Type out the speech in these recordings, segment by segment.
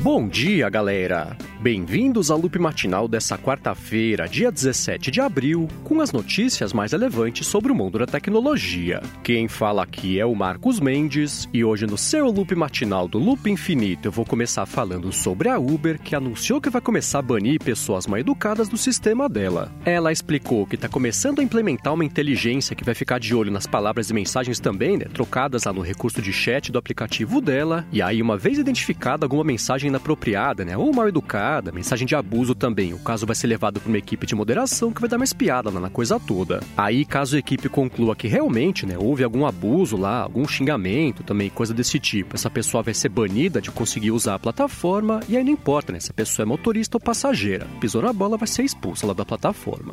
Bom dia, galera! Bem-vindos ao Loop Matinal dessa quarta-feira, dia 17 de abril, com as notícias mais relevantes sobre o mundo da tecnologia. Quem fala aqui é o Marcos Mendes, e hoje no seu Loop Matinal do Loop Infinito eu vou começar falando sobre a Uber, que anunciou que vai começar a banir pessoas mal educadas do sistema dela. Ela explicou que está começando a implementar uma inteligência que vai ficar de olho nas palavras e mensagens também, trocadas lá no recurso de chat do aplicativo dela, e aí uma vez identificada alguma mensagem inapropriada, ou mal educada, mensagem de abuso também, o caso vai ser levado para uma equipe de moderação que vai dar uma espiada lá na coisa toda. Aí, caso a equipe conclua que realmente, houve algum abuso lá, algum xingamento também, coisa desse tipo, essa pessoa vai ser banida de conseguir usar a plataforma, e aí não importa, se a pessoa é motorista ou passageira. Pisou na bola, vai ser expulsa lá da plataforma.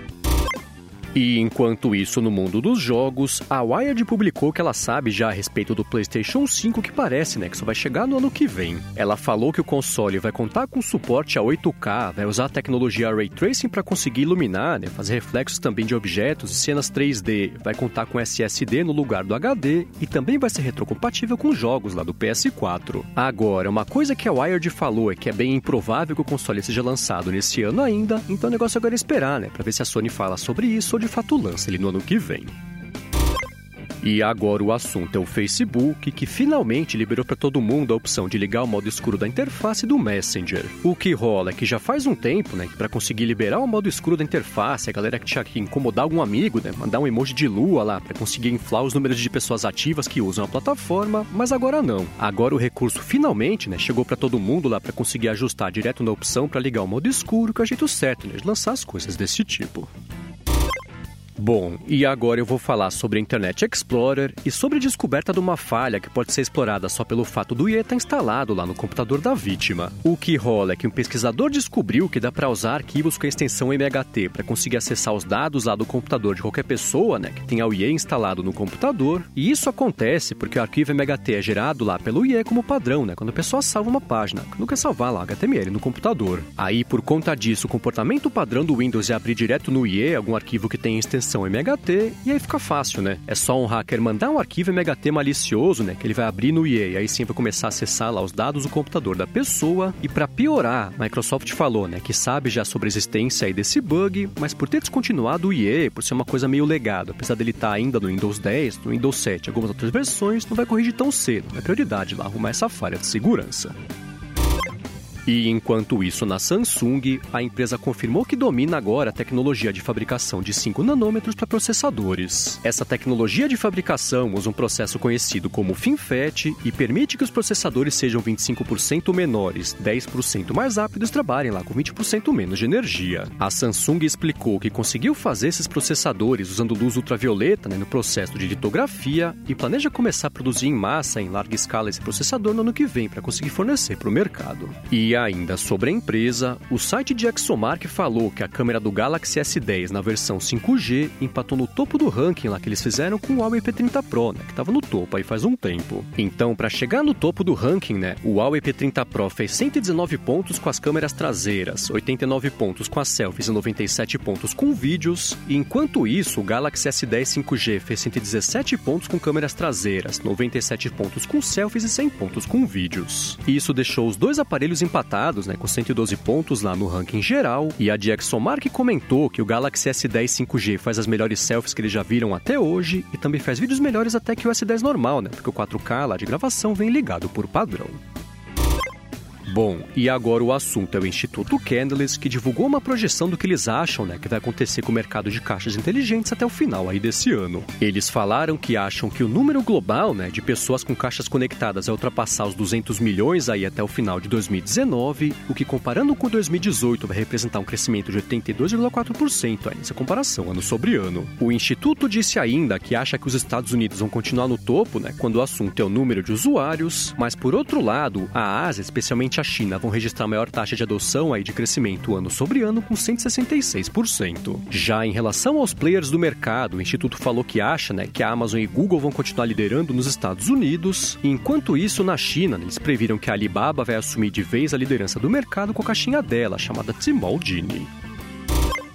E enquanto isso, no mundo dos jogos, a Wired publicou que ela sabe já a respeito do PlayStation 5, que parece, que só vai chegar no ano que vem. Ela falou que o console vai contar com suporte a 8K, vai usar a tecnologia Ray Tracing para conseguir iluminar, fazer reflexos também de objetos e cenas 3D, vai contar com SSD no lugar do HD e também vai ser retrocompatível com jogos lá do PS4. Agora, uma coisa que a Wired falou é que é bem improvável que o console seja lançado nesse ano ainda, então o negócio agora é esperar, para ver se a Sony fala sobre isso ou de fato lança ele no ano que vem. E agora o assunto é o Facebook, que finalmente liberou para todo mundo a opção de ligar o modo escuro da interface do Messenger. O que rola é que já faz um tempo, que para conseguir liberar o modo escuro da interface, a galera que tinha que incomodar algum amigo, mandar um emoji de lua lá para conseguir inflar os números de pessoas ativas que usam a plataforma, mas agora não. Agora o recurso finalmente, chegou para todo mundo lá para conseguir ajustar direto na opção para ligar o modo escuro, que é o jeito certo, de lançar as coisas desse tipo. Bom, e agora eu vou falar sobre a Internet Explorer e sobre a descoberta de uma falha que pode ser explorada só pelo fato do IE estar instalado lá no computador da vítima. O que rola é que um pesquisador descobriu que dá para usar arquivos com a extensão MHT para conseguir acessar os dados lá do computador de qualquer pessoa, que tenha o IE instalado no computador, e isso acontece porque o arquivo MHT é gerado lá pelo IE como padrão, quando a pessoa salva uma página, não quer salvar lá HTML no computador. Aí, por conta disso, o comportamento padrão do Windows é abrir direto no IE algum arquivo que tem extensão MHT, e aí fica fácil, É só um hacker mandar um arquivo MHT malicioso, que ele vai abrir no IE, e aí sim vai começar a acessar lá os dados do computador da pessoa. E para piorar, a Microsoft falou, que sabe já sobre a existência aí desse bug, mas por ter descontinuado o IE, por ser uma coisa meio legado, apesar dele estar ainda no Windows 10, no Windows 7 e algumas outras versões, não vai corrigir tão cedo. É prioridade lá arrumar essa falha de segurança. E enquanto isso, na Samsung, a empresa confirmou que domina agora a tecnologia de fabricação de 5 nanômetros para processadores. Essa tecnologia de fabricação usa um processo conhecido como FinFET e permite que os processadores sejam 25% menores, 10% mais rápidos e trabalhem lá com 20% menos de energia. A Samsung explicou que conseguiu fazer esses processadores usando luz ultravioleta no processo de litografia e planeja começar a produzir em massa, em larga escala, esse processador no ano que vem para conseguir fornecer para o mercado. E ainda sobre a empresa, o site de Exomark falou que a câmera do Galaxy S10 na versão 5G empatou no topo do ranking lá que eles fizeram com o Huawei P30 Pro, que estava no topo aí faz um tempo. Então, para chegar no topo do ranking, o Huawei P30 Pro fez 119 pontos com as câmeras traseiras, 89 pontos com as selfies e 97 pontos com vídeos, e enquanto isso, o Galaxy S10 5G fez 117 pontos com câmeras traseiras, 97 pontos com selfies e 100 pontos com vídeos. Isso deixou os dois aparelhos empatados, com 112 pontos lá no ranking geral, e a DxOMark comentou que o Galaxy S10 5G faz as melhores selfies que eles já viram até hoje, e também faz vídeos melhores até que o S10 normal, porque o 4K lá de gravação vem ligado por padrão. Bom, e agora o assunto é o Instituto Canalys, que divulgou uma projeção do que eles acham, que vai acontecer com o mercado de caixas inteligentes até o final aí desse ano. Eles falaram que acham que o número global, de pessoas com caixas conectadas vai ultrapassar os 200 milhões aí até o final de 2019, o que comparando com 2018 vai representar um crescimento de 82,4% aí nessa comparação ano sobre ano. O Instituto disse ainda que acha que os Estados Unidos vão continuar no topo, quando o assunto é o número de usuários, mas por outro lado, a Ásia, especialmente a China, vão registrar a maior taxa de adoção aí de crescimento ano sobre ano com 166%. Já em relação aos players do mercado, o Instituto falou que acha, que a Amazon e Google vão continuar liderando nos Estados Unidos, e enquanto isso, na China, eles previram que a Alibaba vai assumir de vez a liderança do mercado com a caixinha dela, chamada Tmall Genie.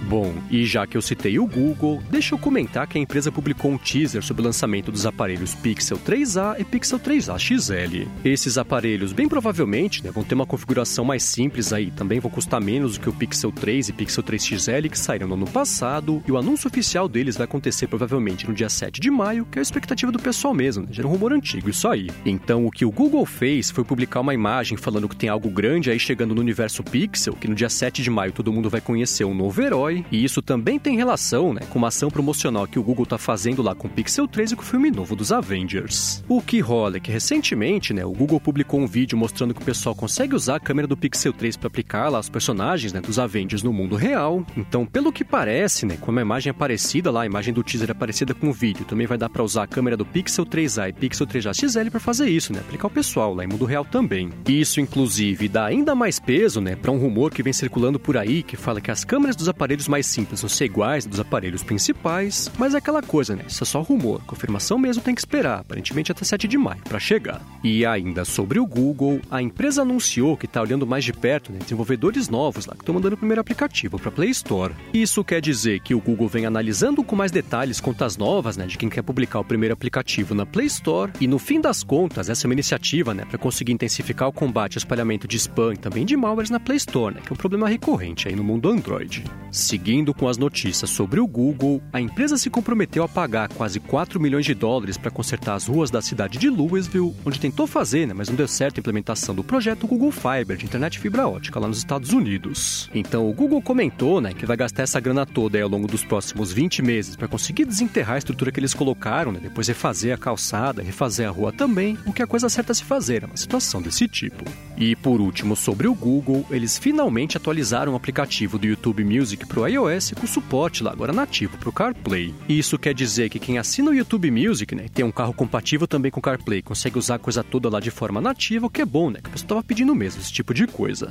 Bom, e já que eu citei o Google, deixa eu comentar que a empresa publicou um teaser sobre o lançamento dos aparelhos Pixel 3a e Pixel 3a XL. Esses aparelhos, bem provavelmente, vão ter uma configuração mais simples aí, também vão custar menos do que o Pixel 3 e Pixel 3 XL que saíram no ano passado, e o anúncio oficial deles vai acontecer provavelmente no dia 7 de maio, que é a expectativa do pessoal mesmo, já era um rumor antigo isso aí. Então, o que o Google fez foi publicar uma imagem falando que tem algo grande aí chegando no universo Pixel, que no dia 7 de maio todo mundo vai conhecer um novo herói, e isso também tem relação, com uma ação promocional que o Google tá fazendo lá com o Pixel 3 e com o filme novo dos Avengers. O que rola é que recentemente, o Google publicou um vídeo mostrando que o pessoal consegue usar a câmera do Pixel 3 para aplicar lá os personagens, dos Avengers no mundo real. Então, pelo que parece, como a imagem é parecida lá, a imagem do teaser é parecida com o vídeo, também vai dar para usar a câmera do Pixel 3a e Pixel 3a XL para fazer isso, aplicar o pessoal lá em mundo real também. Isso, inclusive, dá ainda mais peso, para um rumor que vem circulando por aí, que fala que as câmeras dos aparelhos mais simples vão ser iguais dos aparelhos principais, mas é aquela coisa, isso é só rumor. Confirmação mesmo tem que esperar, aparentemente até 7 de maio, para chegar. E ainda sobre o Google, a empresa anunciou que está olhando mais de perto, desenvolvedores novos lá, que estão mandando o primeiro aplicativo para a Play Store. Isso quer dizer que o Google vem analisando com mais detalhes contas novas, de quem quer publicar o primeiro aplicativo na Play Store, e no fim das contas, essa é uma iniciativa, para conseguir intensificar o combate ao espalhamento de spam e também de malwares na Play Store, que é um problema recorrente aí no mundo Android. Seguindo com as notícias sobre o Google, a empresa se comprometeu a pagar quase 4 milhões de dólares para consertar as ruas da cidade de Louisville, onde tentou fazer, mas não deu certo a implementação do projeto Google Fiber de internet fibra ótica lá nos Estados Unidos. Então o Google comentou, que vai gastar essa grana toda aí ao longo dos próximos 20 meses para conseguir desenterrar a estrutura que eles colocaram, depois refazer a calçada, refazer a rua também, o que é a coisa certa a se fazer, é uma situação desse tipo. E por último, sobre o Google, eles finalmente atualizaram o aplicativo do YouTube Music para o iOS com suporte lá agora nativo para o CarPlay. Isso quer dizer que quem assina o YouTube Music, tem um carro compatível também com o CarPlay, consegue usar a coisa toda lá de forma nativa, o que é bom, que a pessoa estava pedindo mesmo esse tipo de coisa.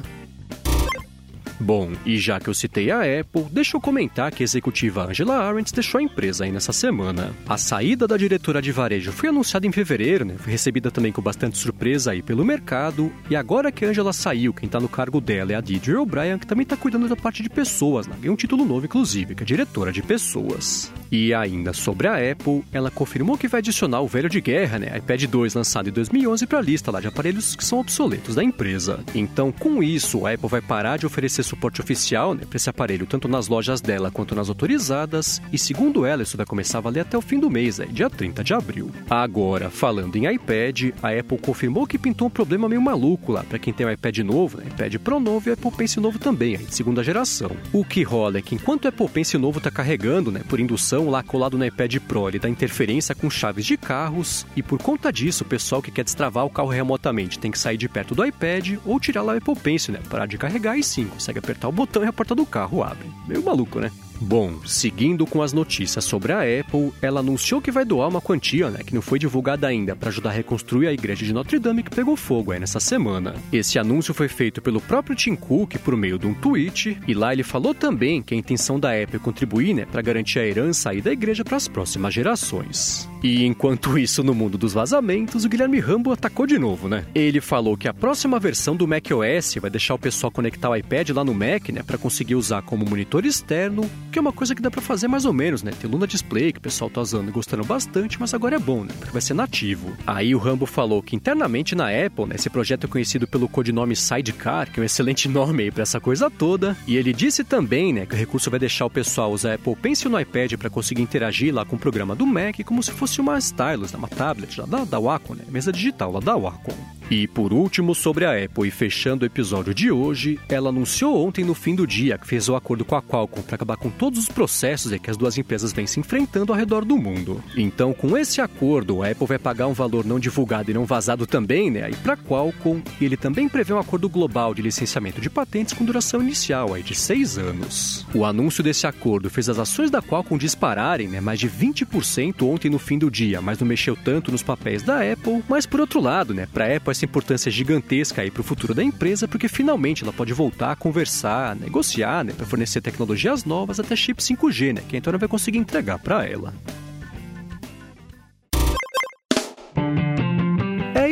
Bom, e já que eu citei a Apple, deixa eu comentar que a executiva Angela Arendt deixou a empresa aí nessa semana. A saída da diretora de varejo foi anunciada em fevereiro, foi recebida também com bastante surpresa aí pelo mercado, e agora que a Angela saiu, quem tá no cargo dela é a Deidre O'Brien, que também tá cuidando da parte de pessoas, ganhou um título novo inclusive, que é diretora de pessoas. E ainda sobre a Apple, ela confirmou que vai adicionar o velho de guerra, iPad 2 lançado em 2011 para a lista lá de aparelhos que são obsoletos da empresa. Então, com isso, a Apple vai parar de oferecer suporte oficial para esse aparelho, tanto nas lojas dela quanto nas autorizadas, e segundo ela, isso vai começar a valer até o fim do mês, dia 30 de abril. Agora, falando em iPad, a Apple confirmou que pintou um problema meio maluco lá para quem tem um iPad novo, iPad Pro novo e o Apple Pencil novo também, de segunda geração. O que rola é que enquanto o Apple Pencil novo está carregando, por indução lá colado no iPad Pro, ele dá interferência com chaves de carros, e por conta disso, o pessoal que quer destravar o carro remotamente tem que sair de perto do iPad ou tirar lá o Apple Pencil, parar de carregar e sim, consegue apertar o botão e a porta do carro abre. Meio maluco, né? Bom, seguindo com as notícias sobre a Apple, ela anunciou que vai doar uma quantia, que não foi divulgada ainda, para ajudar a reconstruir a igreja de Notre Dame que pegou fogo aí nessa semana. Esse anúncio foi feito pelo próprio Tim Cook por meio de um tweet, e lá ele falou também que a intenção da Apple é contribuir, para garantir a herança aí da igreja para as próximas gerações. E enquanto isso, no mundo dos vazamentos, o Guilherme Rambo atacou de novo, Ele falou que a próxima versão do macOS vai deixar o pessoal conectar o iPad lá no Mac, para conseguir usar como monitor externo, que é uma coisa que dá pra fazer mais ou menos, Tem Luna Display, que o pessoal tá usando e gostando bastante, mas agora é bom, porque vai ser nativo. Aí o Rambo falou que internamente na Apple, esse projeto é conhecido pelo codinome Sidecar, que é um excelente nome aí pra essa coisa toda, e ele disse também, que o recurso vai deixar o pessoal usar Apple Pencil no iPad pra conseguir interagir lá com o programa do Mac, como se fosse uma stylus, uma tablet lá da Wacom, mesa digital lá da Wacom. E por último, sobre a Apple e fechando o episódio de hoje, ela anunciou ontem no fim do dia que fez o acordo com a Qualcomm para acabar com todos os processos que as duas empresas vêm se enfrentando ao redor do mundo. Então, com esse acordo, a Apple vai pagar um valor não divulgado e não vazado também, aí para a Qualcomm, e ele também prevê um acordo global de licenciamento de patentes com duração inicial aí de 6 anos. O anúncio desse acordo fez as ações da Qualcomm dispararem, mais de 20% ontem no fim do dia, mas não mexeu tanto nos papéis da Apple, mas por outro lado, para a Apple essa importância gigantesca aí para o futuro da empresa, porque finalmente ela pode voltar a conversar, negociar, para fornecer tecnologias novas até chip 5G, que então ela vai conseguir entregar para ela. É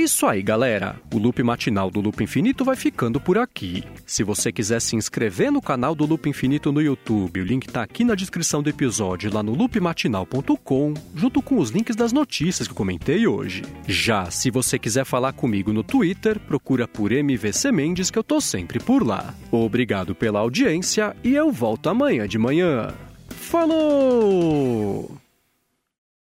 isso aí, galera. O Loop Matinal do Loop Infinito vai ficando por aqui. Se você quiser se inscrever no canal do Loop Infinito no YouTube, o link tá aqui na descrição do episódio, lá no loopmatinal.com, junto com os links das notícias que eu comentei hoje. Já se você quiser falar comigo no Twitter, procura por MVC Mendes, que eu tô sempre por lá. Obrigado pela audiência e eu volto amanhã de manhã. Falou!